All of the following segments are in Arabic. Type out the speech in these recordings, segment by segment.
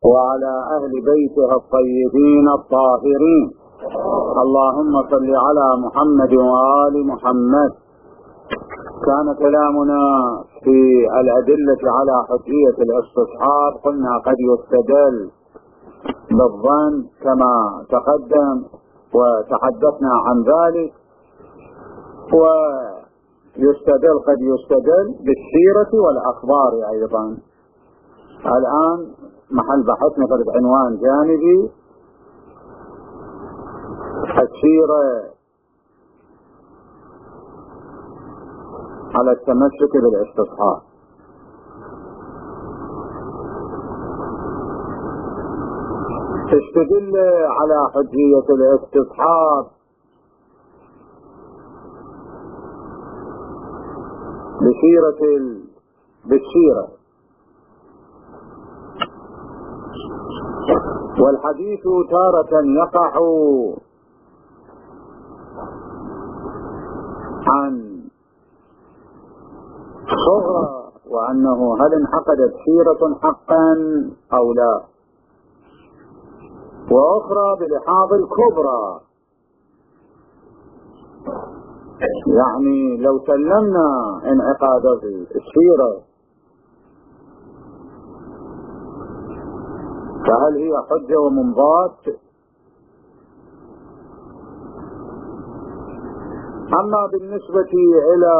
وعلى أهل بيتها الطيبين الطاهرين. اللهم صل على محمد وآل محمد. كان كلامنا في الأدلة على حجية الاستصحاب، قلنا قد يستدل بالظن كما تقدم وتحدثنا عن ذلك، ويستدل قد يستدل بالسيرة والأخبار أيضا. الآن محل بحثنا في عنوان جانبي: السيرة على التمسك بالاستصحاب. تستدل على حجية الاستصحاب بالسيرة، والحديث تارة يقع عن صغرى وأنه هل انعقدت سيرة حقا أو لا، وأخرى بلحاظ الكبرى. يعني لو سلمنا انعقاد السيرة فهل هي حجة ومنضات؟ أما بالنسبة إلى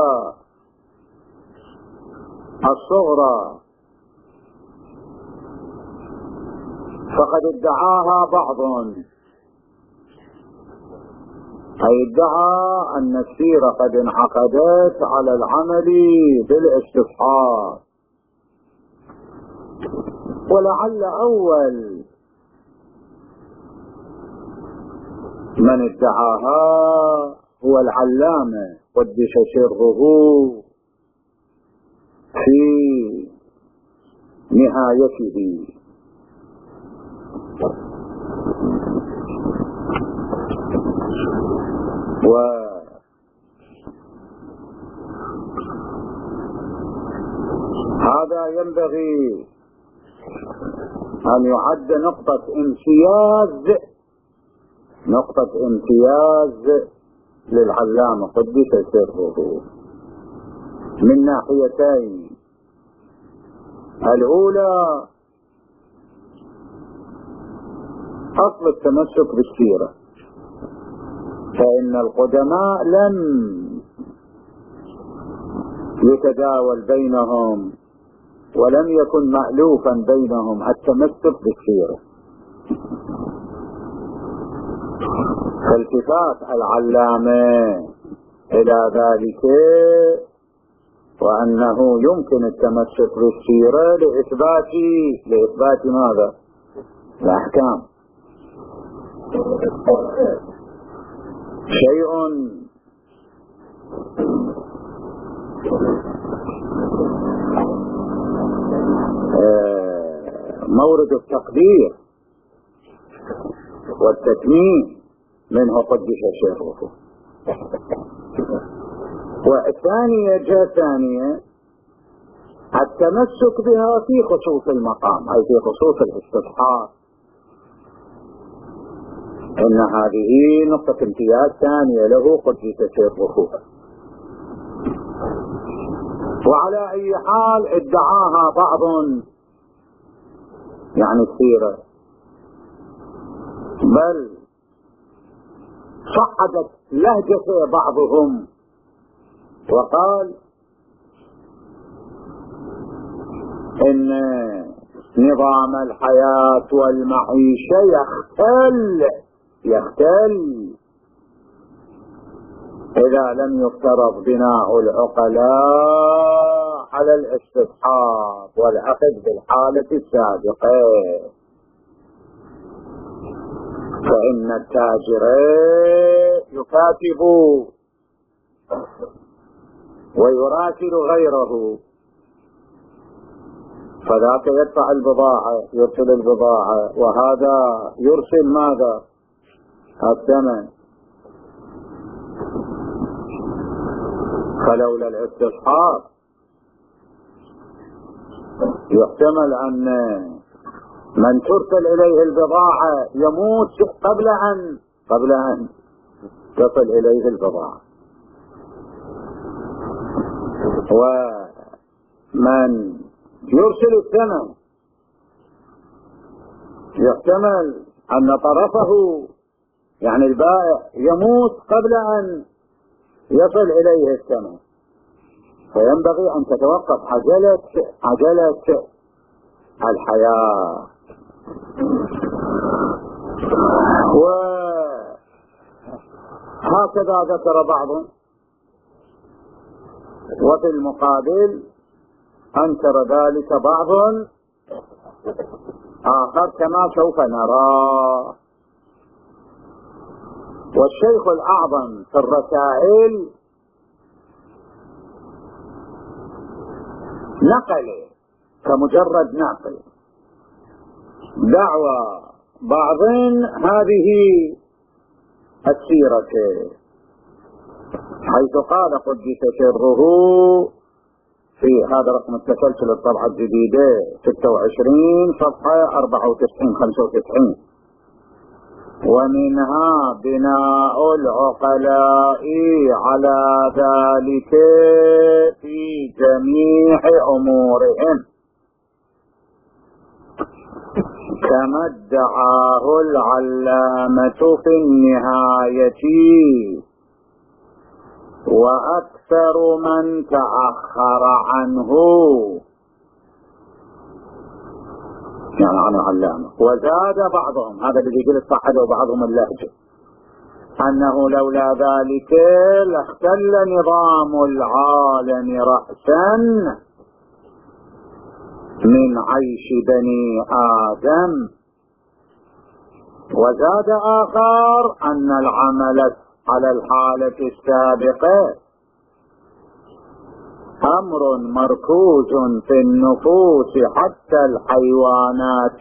الصغرى فقد ادعاها بعض، أي ادعى أن السيرة قد انعقدت على العمل بالاستصحاب، ولعل أول من ادعاها هو العلامة قدس سره في نهايته. وهذا ينبغي أن يعد نقطة امتياز للعلامة قدس سره من ناحيتين: الأولى أصل التمسك بالسيرة، فإن القدماء لم يتداول بينهم ولم يكن مألوفا بينهم التمسك بالسيرة. فالتفات العلامة إلى ذلك وأنه يمكن التمسك بالسيرة لإثبات ماذا؟ الأحكام. شيء مورد التقدير والتتميم منه قدس سره. والثانية التمسك بها في خصوص المقام، أي في خصوص الاستصحاب. إن هذه نقطة امتياز ثانية له قدس سره. وعلى أي حال ادعاها بعض، يعني السيرة، بل صعدت لهجة بعضهم وقال إن نظام الحياة والمعيشة يختل إذا لم يفترض بناء العقلاء على الاستصحاب والأخذ بالحالة السابقة، فإن التاجر يكاتب ويراسل غيره، فذاك يدفع البضاعة يرسل البضاعة، وهذا يرسل ماذا؟ الثمن. فلولا الاستصحاب يحتمل أن من ترسل إليه البضاعة يموت قبل أن تصل إليه البضاعة. ومن يرسل الثمن يحتمل أن طرفه يعني البائع يموت قبل أن يصل إليه الثمن، فينبغي أن تتوقف عجلة الحياة. وهكذا ذكر بعضهم، وفي المقابل أنكر ذلك بعض آخر كما سوف نرى. والشيخ الأعظم في الرسائل نقل كمجرد نقل دعوى بعض هذه السيرة، حيث قال قدس سره في هذا رقم التسلسل الطبعة الجديدة 26 صفحة 94-95: ومنها بناء العقلاء على ذلك في جميع أمورهم، كما ادعاه العلامة في النهاية وأكثر من تأخر عنه، يعني عن العلامة. وزاد بعضهم، هذا الذي يجلس صحده بعضهم اللهجة، أنه لولا ذلك لاختل نظام العالم رأسا من عيش بني آدم. وزاد آخر أن العمل على الحالة السابقة أمر مركوز في النفوس حتى الحيوانات،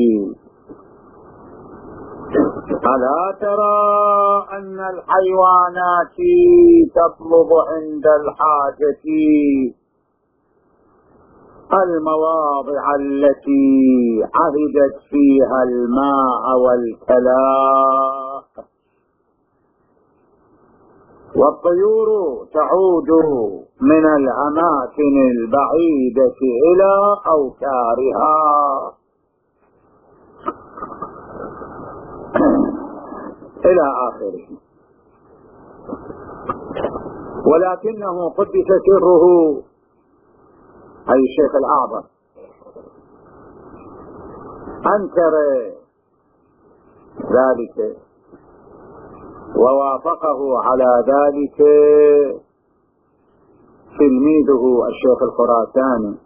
ألا ترى أن الحيوانات تطلب عند الحاجة المواضع التي عهدت فيها الماء والكلاء، والطيور تعود من الأماكن البعيدة إلى أوكارها. إلى آخره. ولكنه قدس سره أي الشيخ الأعظم أنكر ذلك، ووافقه على ذلك تلميذه الشيخ الخراساني،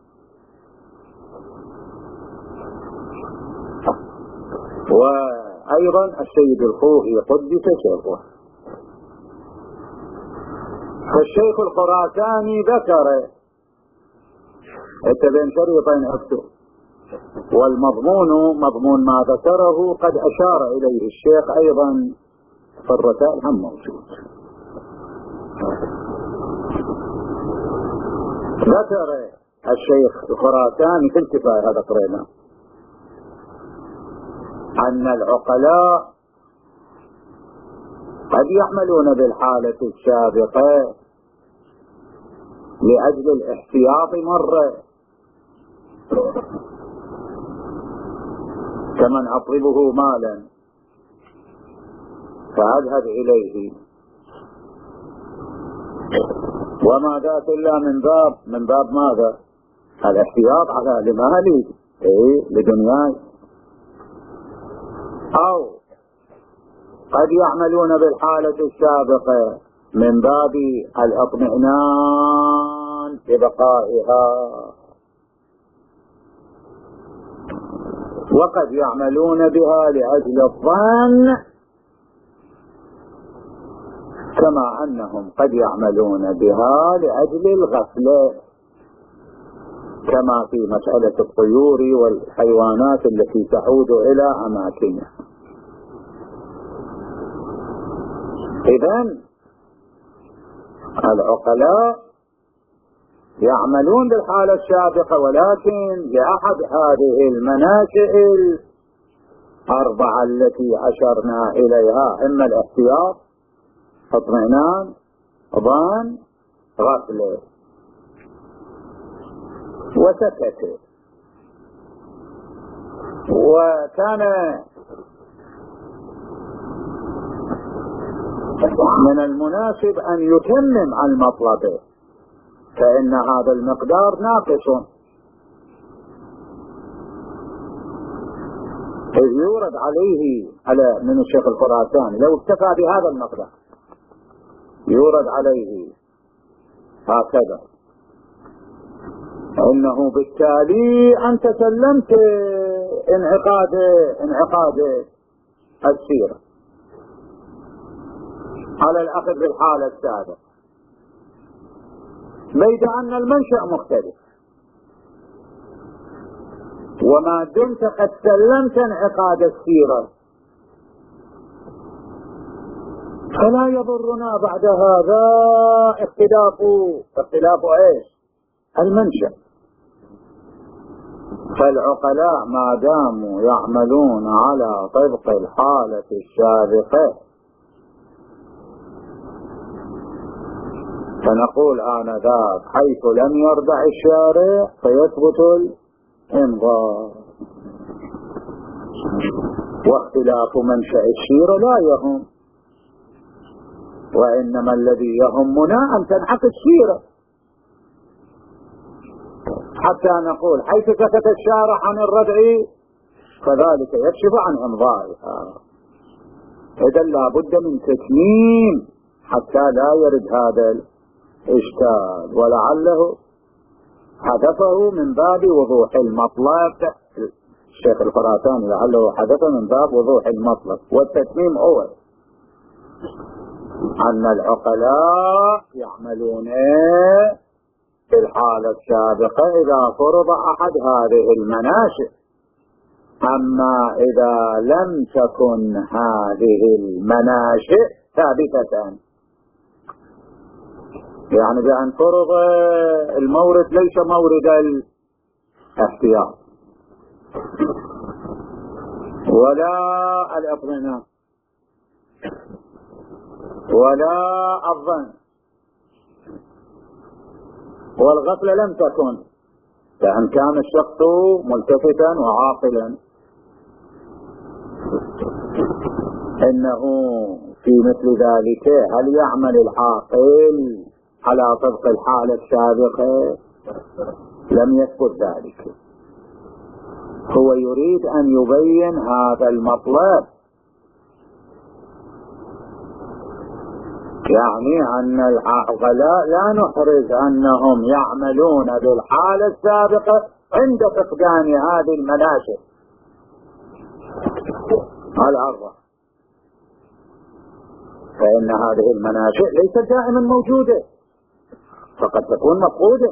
وأيضا السيد الخوئي قدس سره. فالشيخ الخراساني ذكر بين شريطين أكتب، والمضمون مضمون ما ذكره قد أشار إليه الشيخ أيضا في الرسائل هم موجود. ذكر الشيخ الخراساني في الكفاية، هذا قرينا، أن العقلاء قد يعملون بالحالة السابقة لأجل الاحتياط مرة، كمن أطلبه مالا فأذهب إليه، وما ذاك إلا من باب ماذا؟ الاحتياط على لمالي لدنياي. أو قد يعملون بالحالة السابقة من باب الاطمئنان ببقائها، وقد يعملون بها لأجل الظن، كما أنهم قد يعملون بها لأجل الغفلة، كما في مسألة الطيور والحيوانات التي تعود إلى أماكنها. إذن العقلاء يعملون بالحالة السابقة، ولكن لأحد هذه المناشئ الأربعة التي أشرنا إليها، إما الاحتياط، اطمئنان، ظن، غفلة، وسكت. وكان من المناسب أن يتمم عن مطلبه، فإن هذا المقدار ناقص، إذ يورد عليه على من الشيخ الخراساني لو اكتفى بهذا المقدار يورد عليه هكذا: إنه بالتالي أنت سلمت انعقاد السيرة على الأخذ بالحالة السابقة، بيد أن المنشأ مختلف، وما دمت قد سلمت انعقاد السيرة فلا يضرنا بعد هذا اختلاف ايش؟ المنشأ. فالعقلاء ما داموا يعملون على طبق الحالة السابقة فنقول آنذاك حيث لم يردع الشارع فيثبت الإمضاء. واختلاف منشأ السيرة لا يهم، وإنما الذي يهمنا أن تنعقد السيرة، حتى نقول حيث سكت الشارع عن الردع فذلك يكشف عن إمضائها. إذا لا بد من تتميم حتى لا يرد هذا الإشكال، ولعله حدثه من باب وضوح المطلب. الشيخ الخراساني لعله حدث من باب وضوح المطلب، والتتميم هو أن العقلاء يعملون في الحالة السابقة إذا فرض أحد هذه المناشئ. أما إذا لم تكن هذه المناشئ ثابتة، يعني بأن فرض المورد ليس مورد الاحتياط ولا الاطمئنان ولا الظن، والغفلة لم تكن، فإن كان الشخص ملتفتا وعاقلا إنه في مثل ذلك هل يعمل العاقل على طبق الحالة السابقة؟ لم يثبت ذلك. هو يريد أن يبين هذا المطلب، يعني أن العقلاء لا نحرز أنهم يعملون بالحالة السابقة عند فقدان هذه المناشئ الأربعة، فإن هذه المناشئ ليست دائما موجودة، فقد تكون مفقودة.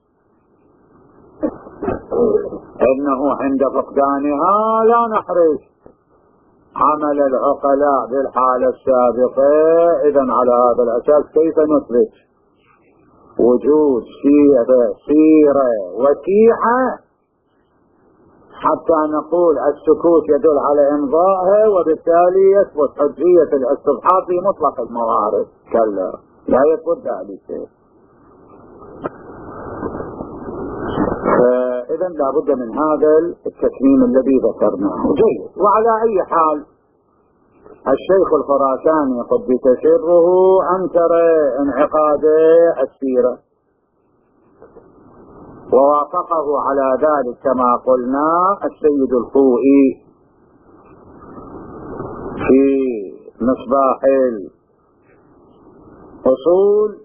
إنه عند فقدانها لا نحرز عمل العقلاء بالحالة السابقة. إذن على هذا الأساس كيف نثبت وجود سيرة وسيحة حتى نقول السكوت يدل على إمضائها وبالتالي يثبت حجية الاستبحاث في مطلق الموارد؟ كلا، لا يثبت ذلك. إذن لابد من هذا التتميم الذي ذكرناه. جيد. وعلى أي حال الشيخ الخراساني قدس سره أنكر انعقاد السيرة، ووافقه على ذلك كما قلنا السيد الخوئي في مصباح الأصول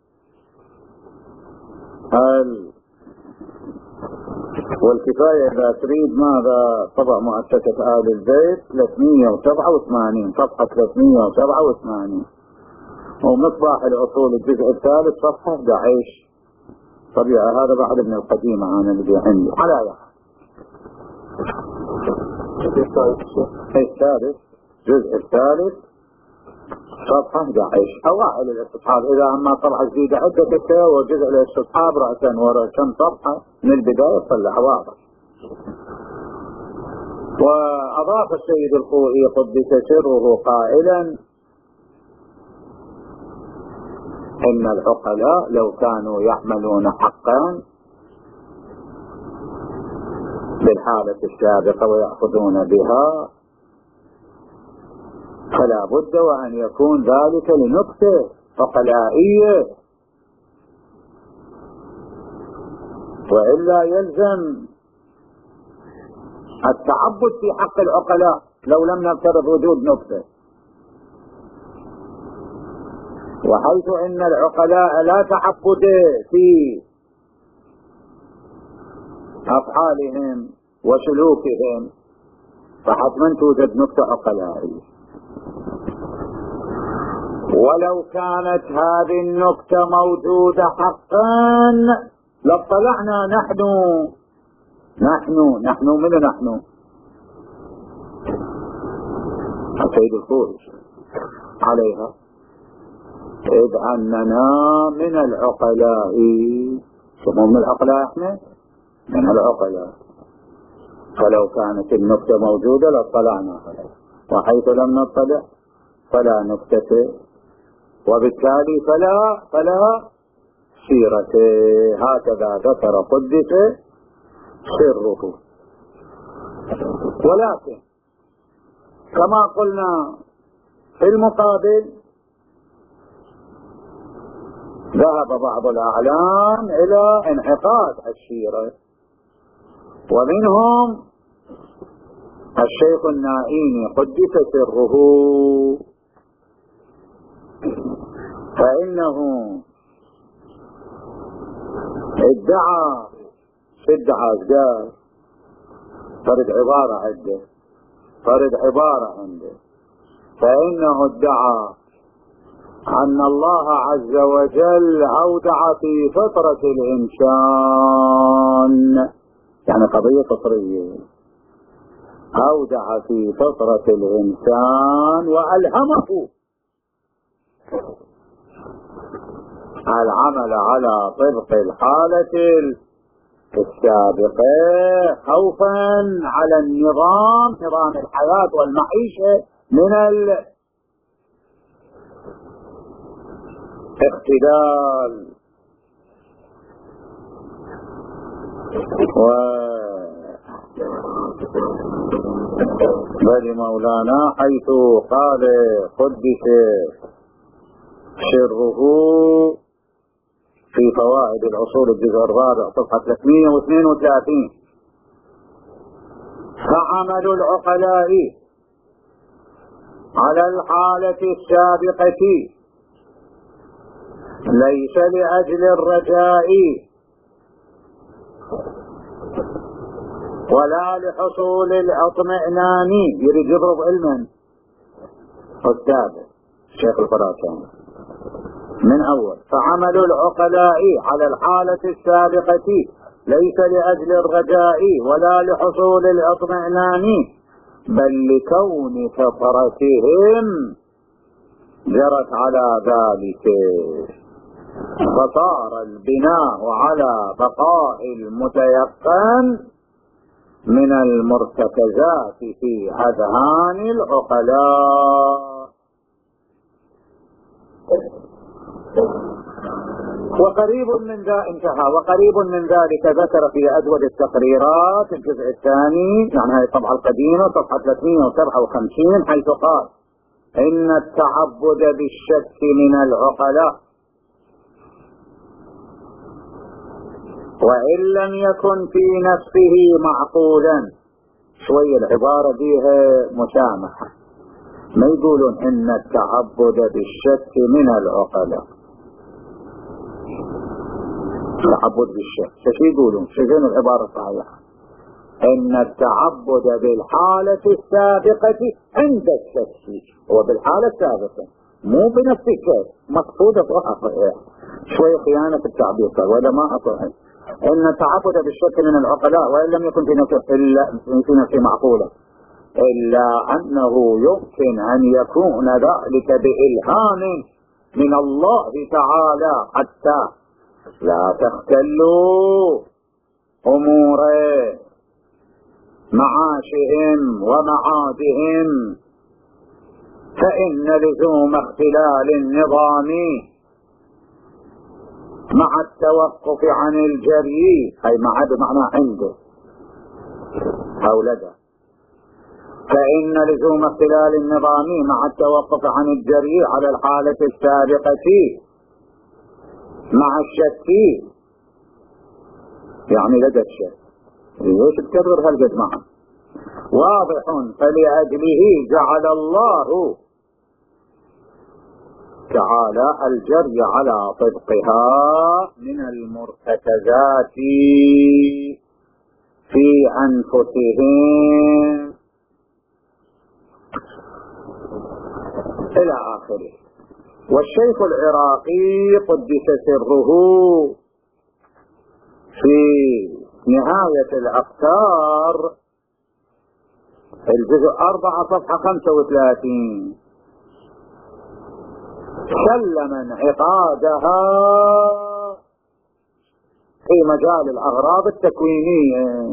والكفاية إذا تريد ماذا طبع مؤسسة آل البيت 387 صفحة 387، ومصباح الأصول الجزء الثالث صفحة 11. طبيعة هذا بعد ابن القديم أنا اللي عندي على الثالث الجزء الثالث صفحة 11 أوائل الاستصحاب. إذا أما طبعة جديدة عدة وجزء الاستصحاب رأسا ورا كم صفحة من البداية صلح واضح. وأضاف السيد الخوئي قدس سره قائلا إن العقلاء لو كانوا يعملون حقا بالحالة السابقة ويأخذون بها فلا بد وأن يكون ذلك لنقطة عقلائية، وإلا يلزم التعبد في حق العقلاء لو لم نفترض وجود نقطة. وحيث إن العقلاء لا تعبد في أفعالهم وسلوكهم فحتما توجد نقطة عقلائية. ولو كانت هذه النقطة موجودة حقا لاطلعنا نحن من السيد الخوئي عليها، إذ أننا من العقلاء. شو من العقلاء؟ احنا من العقلاء. فلو كانت النقطة موجودة لاطلعنا عليها، وحيث لم نطلع فلا نقطة، وبالتالي فلا سيرة. هكذا ذكر قدس سره. ولكن كما قلنا في المقابل ذهب بعض الأعلام إلى انعقاد السيرة، ومنهم الشيخ النائيني قدس سره، فإنه ادعى فرد عبارة عنده فإنه ادعى أن الله عز وجل أودع في فطرة الإنسان، يعني قضية فطرية، أودع في فطرة الإنسان وألهمه العمل على طبق الحالة السابقة خوفا على نظام الحياة والمعيشة من الاختلال. بل مولانا حيث قال قدس سره في فوائد الأصول الجزء الرابع صفحة 332: فعمل العقلاء على الحالة السابقة ليس لأجل الرجاء ولا لحصول الاطمئنان. يريد يضرب علما أستاذ الشيخ الخراساني من أول: فعمل العقلاء على الحالة السابقة ليس لأجل الرجاء ولا لحصول الاطمئنان بل لكون فطرتهم جرت على ذلك، فصار البناء على بقاء المتيقن من المرتكزات في أذهان العقلاء. وقريب من ذا انتهى. وقريب من ذلك ذكر في أجود التقريرات الجزء الثاني، يعني هذه الطبعة القديمة صفحة 357، حيث قال: إن التعبد بالشك من العقلاء وإن لم يكن في نفسه معقولا. شوية العبارة فيها مسامحة، ما يقولون إن التعبد بالشك من العقلاء. التعبد بالشك شو يقولون؟ شوفين العبارة الصحيحة: إن التعبد بالحالة السابقة عند الشك. هو بالحالة السابقة مو بنفس الشيء، مقصودة شوية خيانة في التعبير ولا ما أطلع. إن التعبد بالشك من العقلاء وإن لم يكن في نفسه معقولة. إلا أنه يمكن أن يكون ذلك بإلهام من الله تعالى حتى لا تختلوا أمور معاشهم ومعادهم، فإن لزوم اختلال النظام مع التوقف عن الجري، أي مع بمعنى عنده أو لدى، فإن لزوم اختلال النظام مع التوقف عن الجري على الحالة السابقة مع الشك، يعني لدى الشك ليش تكرر هالقد معه واضح. فلأجله جعل الله تعالى الجري على طبقها من المرتكزات في أنفسهم إلى آخره. والشيخ العراقي قدس سره في نهاية الأفكار الجزء 4 صفحة 35 سلم انعقادها في مجال الأغراض التكوينية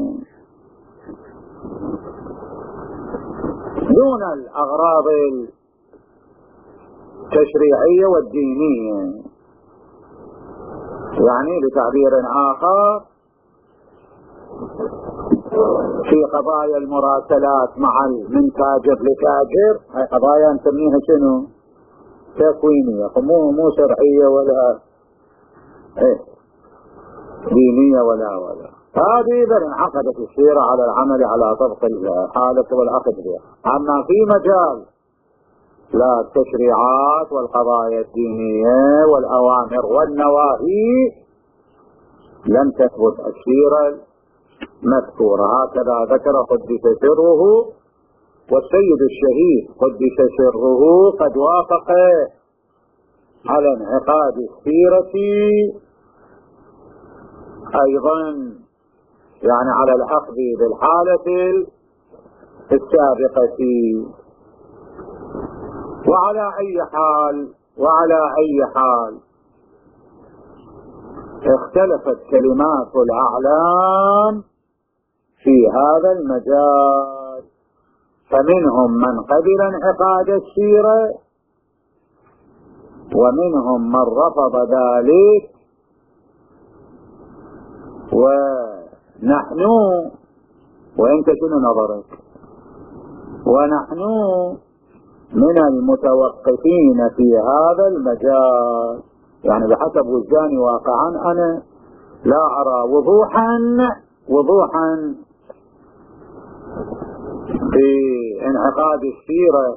دون الأغراض التشريعية والدينية، يعني بتعبير آخر في قضايا المراسلات مع من تاجر لتاجر، هاي قضايا نسميها شنو؟ تكوينية، مو شرعية ولا دينية ولا هذه إذا انعقدت السيرة على العمل على طبق الحالة والعقد بها. أما في مجال لا التشريعات والقضايا الدينية والأوامر والنواهي لم تثبت السيرة مذكورة. هكذا ذكر قدس سره، والسيد الشهيد قدس سره قد وافق على انعقاد السيرة أيضا، يعني على الأخذ بالحالة السابقة. وعلى أي حال اختلفت كلمات الأعلام في هذا المجال، فمنهم من قبل انعقاد السيرة ومنهم من رفض ذلك. ونحن وانت شنو نظرك؟ ونحن من المتوقفين في هذا المجال، يعني بحسب وجداني واقعا أنا لا أرى وضوحا في انعقاد السيرة،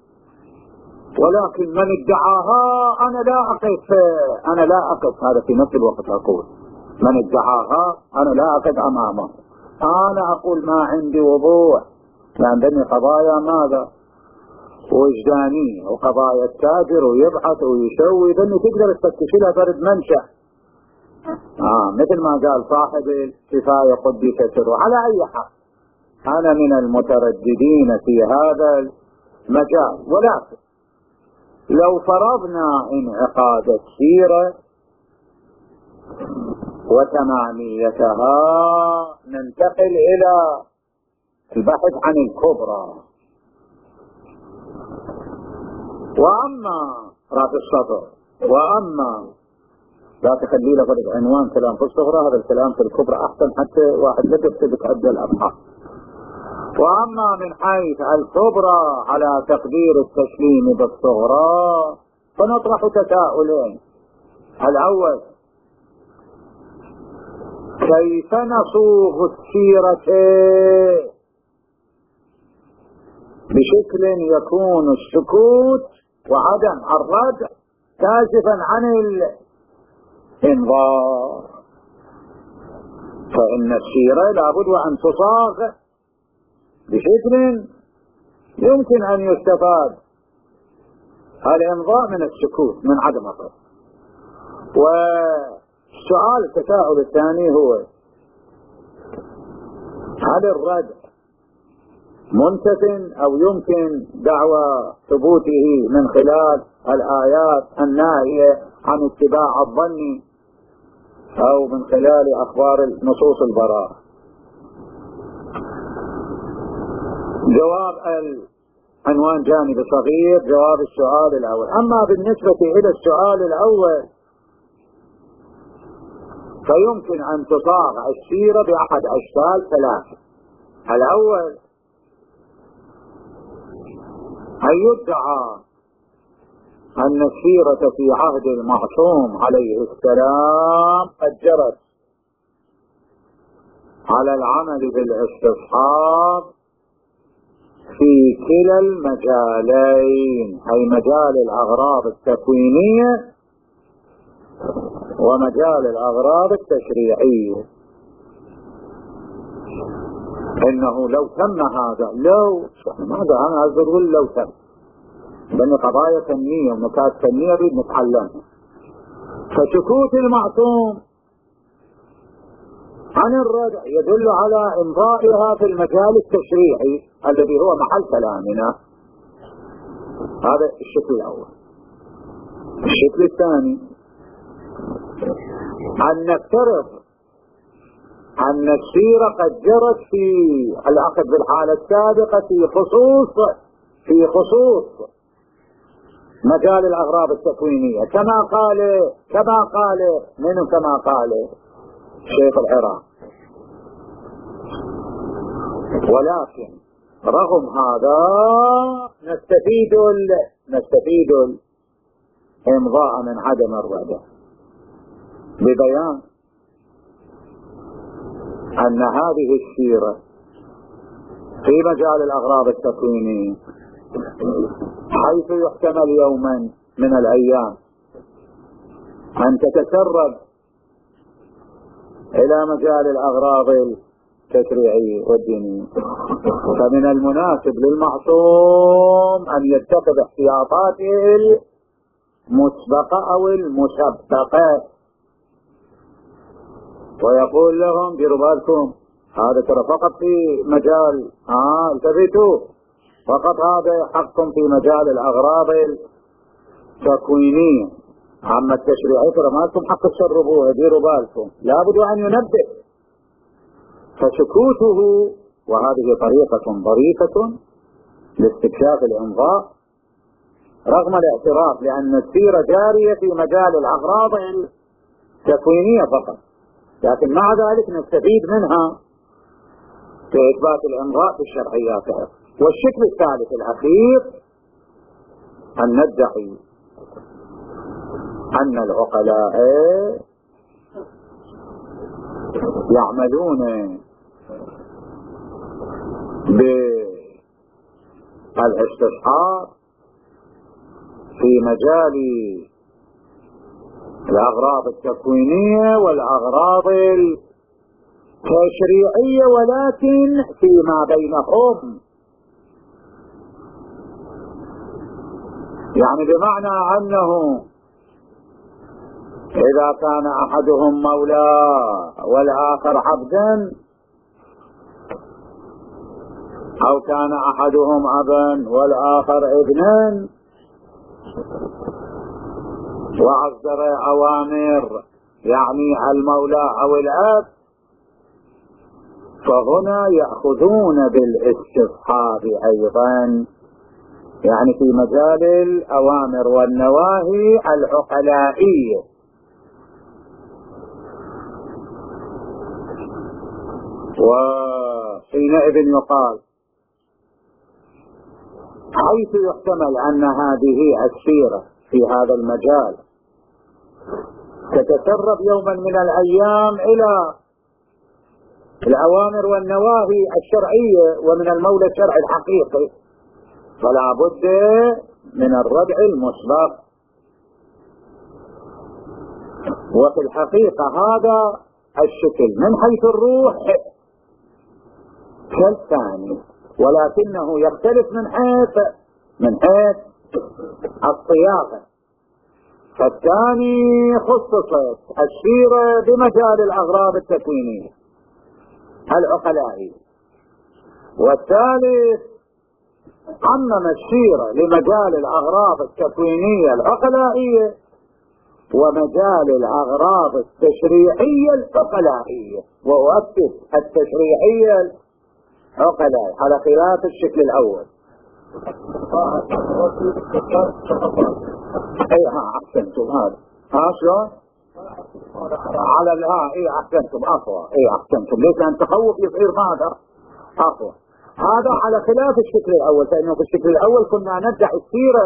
ولكن من ادعاها أنا لا أقف هذا في نفس الوقت أقول من ادعاها أنا لا أقف أمامه، أنا أقول ما عندي وضوح، لأن بني قضايا ماذا وجدانية وقضايا التاجر ويبحث ويسوي، بني تقدر تفتش لها فرد منشأ مثل ما قال صاحب الكفاية قدس سره. على أي حال أنا من المترددين في هذا المجال، ولكن لو فرضنا انعقاد السيرة وتماميتها ننتقل إلى البحث عن الكبرى. وأما راس السطر، وأما لا تخلي له فرق عنوان كلام في الصغرى، هذا الكلام في الكبرى أحسن حتى واحد لا يكتب أدى الأبحاث. وأما من حيث الكبرى على تقدير التسليم بالصغرى فنطرح تساؤلين. الأول، كيف نصوغ السيرة بشكل يكون السكوت وعدم الرد كاشفا عن الانظار؟ فإن السيرة لابد وأن تصاغ بشكل يمكن أن يستفاد الانظار من السكوت من عدم الرد. والسؤال التساؤل الثاني هو: هل الرد منتف أو يمكن دعوى ثبوته من خلال الآيات الناهية عن اتباع الظن أو من خلال أخبار نصوص البراءة. جواب عنوان جانب صغير، جواب السؤال الأول. أما بالنسبة إلى السؤال الأول فيمكن أن تصاغ السيرة بأحد أشكال ثلاثة. الأول أن يدعى أن السيرة في عهد المعصوم عليه السلام قد جرت على العمل بالاستصحاب في كلا المجالين، أي مجال الأغراض التكوينية ومجال الأغراض التشريعية. إنه لو تم هذا، ماذا أنا أقول لو تم، لأن قضايا فنية ونكات فنية بنتعلمها. فسكوت المعصوم عن الردع يدل على إمضائها في المجال التشريعي الذي هو محل كلامنا. هذا الشكل الأول. الشكل الثاني أن نفترض أن السيرة قد جرت في الأخذ بالحالة السابقة في خصوص مجال الأغراض التكوينية، كما قال شيخ العراق. ولكن رغم هذا نستفيد الإمضاء من عدم الردع ببيان أن هذه السيرة في مجال الأغراض التكوينية حيث يحتمل يوما من الأيام أن تتسرب إلى مجال الأغراض التشريعية والدينية، فمن المناسب للمعصوم أن يتخذ احتياطاته المسبقة أو المسبقة، ويقول لهم ديروا بالكم هذا ترى فقط في مجال التفتوا، فقط هذا حقكم في مجال الأغراض التكوينية، أما التشريعي ترى ما لكم حق تسربوها، ديروا بالكم. لابد أن ينبه. فسكوته، وهذه طريقة ظريفة لاستكشاف الإمضاء رغم الاعتراف لأن السيرة جارية في مجال الأغراض التكوينية فقط، لكن مع ذلك نستفيد منها في إثبات الإمضاء في الشرعيات. والشكل الثالث الأخير أن ندعي أن العقلاء يعملون بالاستصحاب في مجال الأغراض التكوينية والأغراض التشريعية، ولكن فيما بينهم، يعني بمعنى أنه إذا كان أحدهم مولاه والآخر عبدا، أو كان أحدهم أبا والآخر ابنا، وأصدر أوامر يعني المولى أو الأب، فهنا يأخذون بالاستصحاب أيضا، يعني في مجال الأوامر والنواهي العقلائية. وحينئذ يقال حيث يحتمل أن هذه السيرة في هذا المجال تتسرب يوما من الأيام إلى الأوامر والنواهي الشرعية ومن المولى الشرعي الحقيقي، فلا بد من الردع المسبق. وفي الحقيقة هذا الشكل من حيث الروح كالثاني، ولكنه يختلف من حيث الصياغة. فالثاني خصصت السيرة بمجال الأغراض التكوينية العقلائية، والثالث عمم السيرة لمجال الأغراض التكوينية العقلائية ومجال الأغراض التشريعية العقلائية، وأؤكد التشريعية العقلائية على خلاف الشكل الأول. اي احسنتم هذا شلون على احسنتم اقوى. احسنتم، ليس ان تخوف يصير هذا اقوى. هذا على خلاف الشكل الاول، فانه في الشكل الاول كنا ندعي السيرة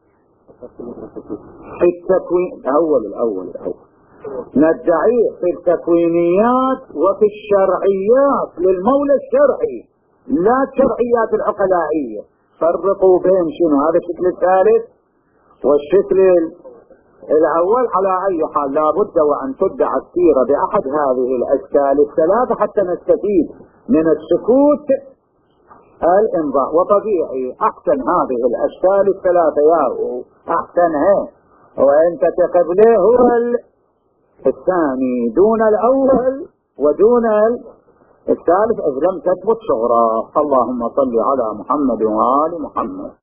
في التكوين الاول ندعيه في التكوينيات وفي الشرعيات للمولى الشرعي، لا الشرعيات العقلائية. فرقوا بين شنو هذا الشكل الثالث والشكل الاول. على اي حال لا بد وان تدعى السيرة باحد هذه الاشكال الثلاثة حتى نستفيد من السكوت الامضاء. وطبيعي احسن هذه الاشكال الثلاثة يا احسنها، وانت تقبله هو الثاني دون الاول ودون الثالث اذ لم تثبت صغرى. اللهم صل على محمد وآل محمد.